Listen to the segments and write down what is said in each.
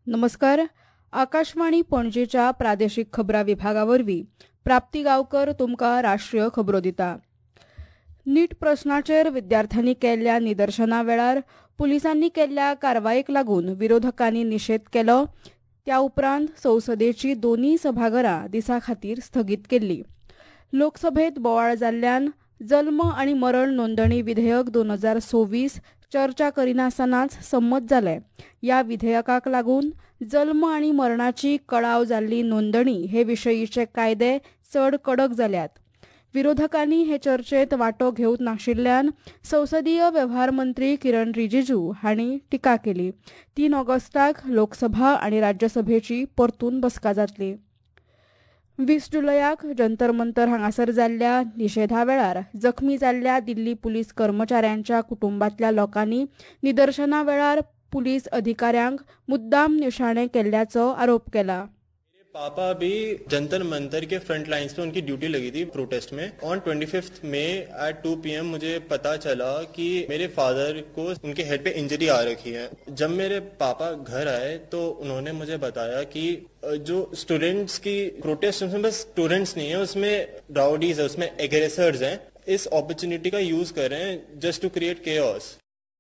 नमस्कार. आकाशवाणी पणजेच्या प्रादेशीक खबरां विभागावरवीं प्राप्ती गांवकर तुमकां राष्ट्रीय खबरो दिता. नीट प्रस्नाचेर विद्यार्थ्यांनी केल्ल्या निदर्शना वेळार पुलिसांनी केल्ल्या कारवायेक लागून विरोधकांनी निशेध केलो. त्या उपरांत संसदेची दोनूय सभाघरां दिसा खातीर स्थगीत केल्ली. लोकसभेत बोवाळ जाल्ल्यान जल्म आनी मरण नोंदणी विधेयक 2026 चर्चा करिनासतनाच संमत जालें. ह्या विधेयकाक लागून जल्म आनी मरणाची कळाव जाल्ली नोंदणी हे विशयीचे कायदे चड कडक जाल्यात. विरोधकांनी हे चर्चेत वांटो घेवंक नाशिल्ल्यान संसदीय वेव्हार मंत्री किरण रिजिजू हांणी टिका केली. 3 ऑगस्टाक लोकसभा आनी राज्यसभेची परतून बसका जातली. 20 जुलयाक जंतर मंतर हांगासर जाल्ल्या निशेधा वेळार जखमी जाल्ल्या दिल्ली पुलीस कर्मचाऱ्यांच्या कुटुंबातल्या लोकांनी निदर्शना वेळार पुलीस अधिकाऱ्यांक मुद्दाम निशाणे केल्ल्याचो आरोप केला. पापा भी जंतर मंतर के फ्रंट लाइंस पे उनकी ड्यूटी लगी थी प्रोटेस्ट में. ऑन 25 मई एट 2 PM मुझे पता चला कि मेरे फादर को उनके हेड पे इंजरी आ रखी है. जब मेरे पापा घर आए तो उन्होंने मुझे बताया कि जो स्टूडेंट्स की प्रोटेस्ट उसमें बस स्टूडेंट्स नहीं है, उसमें राउडीज है, उसमें एग्रेसर्स हैं. इस अपॉर्चुनिटी का यूज कर रहे हैं जस्ट टू क्रिएट केओस.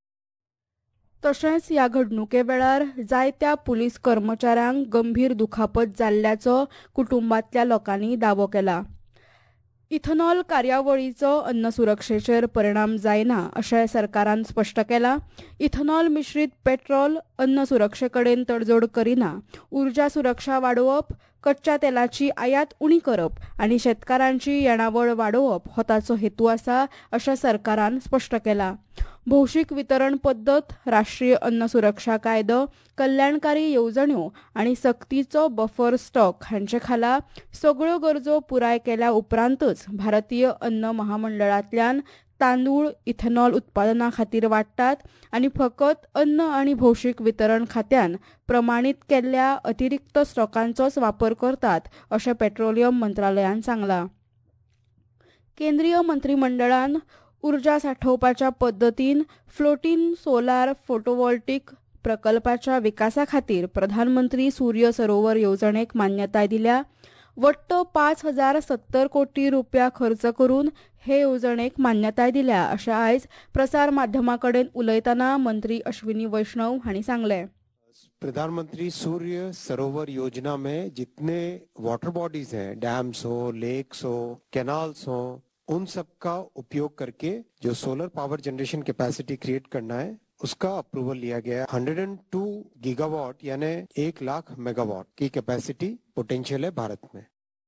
तशेंच ह्या घडणुके वेळार जायत्या पुलीस कर्मचाऱ्यांक गंभीर दुखापत जाल्ल्याचो कुटुंबातल्या लोकांनी दावो केला. इथेनॉल कार्यावळीचो अन्न सुरक्षेचेर परिणाम जायना अशें सरकारान स्पश्ट केलां. इथेनॉल मिश्रीत पेट्रोल अन्न सुरक्षेकडेन तडजोड करिना. उर्जा सुरक्षा वाडोवप, कच्च्या तेलाची आयात उणी करप आनी शेतकारांची येणावळ वाडोवप हो ताचो हेतू आसा अशें सरकारान स्पश्ट केलां. भौशीक वितरण पद्दत, राष्ट्रीय अन्न सुरक्षा कायदो, कल्याणकारी येवजण्यो आनी सक्तीचो बफर स्टॉक हांचे खाला सगळ्यो गरजो पुराय केल्या उपरांतच भारतीय अन्न महामंडळांतल्यान तांदूळ इथेनॉल उत्पादना खातीर वाडटात आनी फकत अन्न आनी भौशीक वितरण खात्यान प्रमाणीत केल्ल्या अतिरिक्त स्टॉकांचोच वापर करतात अशें पेट्रोलियम मंत्रालयान सांगलां. केंद्रीय मंत्रिमंडळान उर्जा सांठोवपाच्या पद्दतीन फ्लोटीन सोलार फोटोवॉल्टिक प्रकल्पाच्या विकासा खातीर प्रधानमंत्री सूर्य सरोवर येवजणेक मान्यताय दिल्या. वट्ट 5,070 कोटी रुपया खर्च करून हे येवजणेक मान्यताय दिल्या अशें आयज प्रसार माध्यमांकडेन उलयतना मंत्री अश्विनी वैष्णव हांणी सांगलें. प्रधानमंत्री सूर्य सरोवर योजना में जितने वाटर बॉडीज हैं, डैम्स हो, लेक्स हो, कैनाल्स हो, उन सब का उपयोग करके जो solar power generation capacity create करना है उसका अप्रूवल लिया गया. 102 गीगावाट यानी 1 लाख मेगावाट की कैपेसिटी पोटेंशियल है भारत में.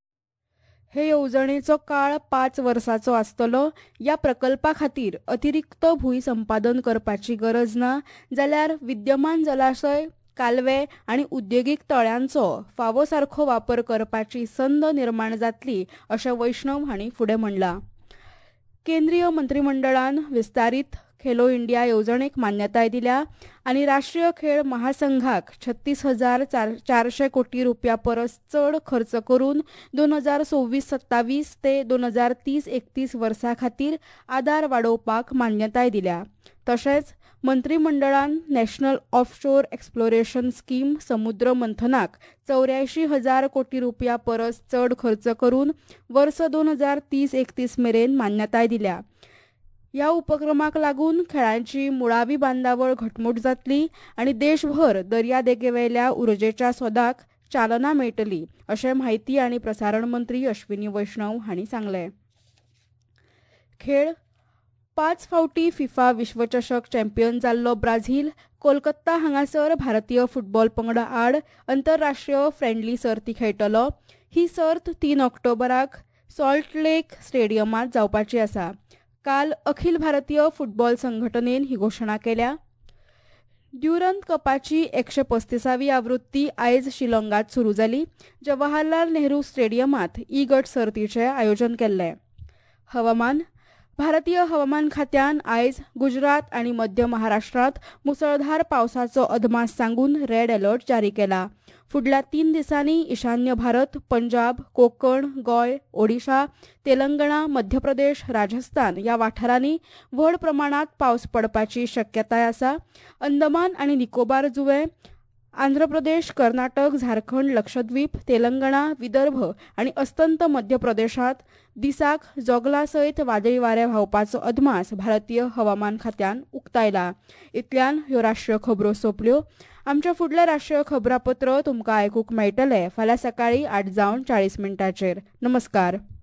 हे येवजणेचो काळ 5 वर्सांचो आसतलो. ह्या प्रकल्पा खातीर अतिरिक्त भूंय संपादन करपाची गरज ना जाल्यार विद्यमान जलाशय, कालवे आनी उद्देगीक तळ्यांचो फावो सारखो वापर करपाची संद निर्माण जातली अशें वैष्णव हांणी फुडें म्हणलां. केंद्रीय मंत्रिमंडळान विस्तारीत खेलो इंडिया येवजणेक मान्यताय दिल्या आनी राष्ट्रीय खेळ महासंघाक 36,400 कोटी रुपया परस चड खर्च करून 2026-27 ते 2030-31 वर्सा खातीर आदार वाडोवपाक मान्यताय दिल्या. तशेंच मंत्रिमंडळान नॅशनल ऑफशोर एक्सप्लोरेशन स्कीम समुद्र मंथनाक 84,000 कोटी रुपया परस चड खर्च करून वर्स 2030-31 मेरेन मान्यताय दिल्या. ह्या उपक्रमाक लागून खेळांची मुळावी बांदावळ घटमूट जातली आनी देशभर दर्यादेगेवेल्या उर्जेच्या सोदाक चालना मेळटली अशें म्हायती आनी प्रसारण मंत्री अश्विनी वैष्णव हांणी सांगलें. खेळ 5 फावटी फिफा विश्वचषक चॅम्पियन जाल्लो ब्राझील कोलकाता हांगासर भारतीय फुटबॉल पंगडा आड आंतरराष्ट्रीय फ्रेंडली सर्ती खेळटलो. ही सर्त 3 ऑक्टोबराक सॉल्ट लेक स्टेडियमांत जावपाची आसा. काल अखिल भारतीय फुटबॉल संघटनेन ही घोशणा केल्या. ड्युरंत कपाची 135वी आवृत्ती आयज शिलाँगात सुरू जाली. जवाहरलाल नेहरू स्टेडियमांत ई गट सर्तीचें आयोजन केल्लें. हवामान. भारतीय हवामान खात्यान आयज गुजरात आनी मध्य महाराष्ट्रांत मुसळधार पावसाचो अदमास सांगून रेड अलर्ट जारी केला. फुडल्या 3 दिसांनी ईशान्य भारत, पंजाब, कोकण, गोंय, ओडिशा, तेलंगणा, मध्य प्रदेश, राजस्थान ह्या वाठारांनी व्हड प्रमाणात पावस पडपाची शक्यताय आसा. अंदमान आनी निकोबार जुंवे आंध्र प्रदेश, कर्नाटक, झारखंड, लक्षद्वीप, तेलंगणा, विदर्भ आणि अस्तंत मध्य प्रदेशात दिसाक जोगला सयत वादळी वारे व्हांवपाचो अदमास भारतीय हवामान खात्यान उक्तायला. इतल्यान ह्यो राष्ट्रीय खबरो सोंपल्यो. आमच्या फुडले राष्ट्रीय खबरापत्र तुमकां आयकूंक मेळटले फाल्यां सकाळीं 8:40 नमस्कार.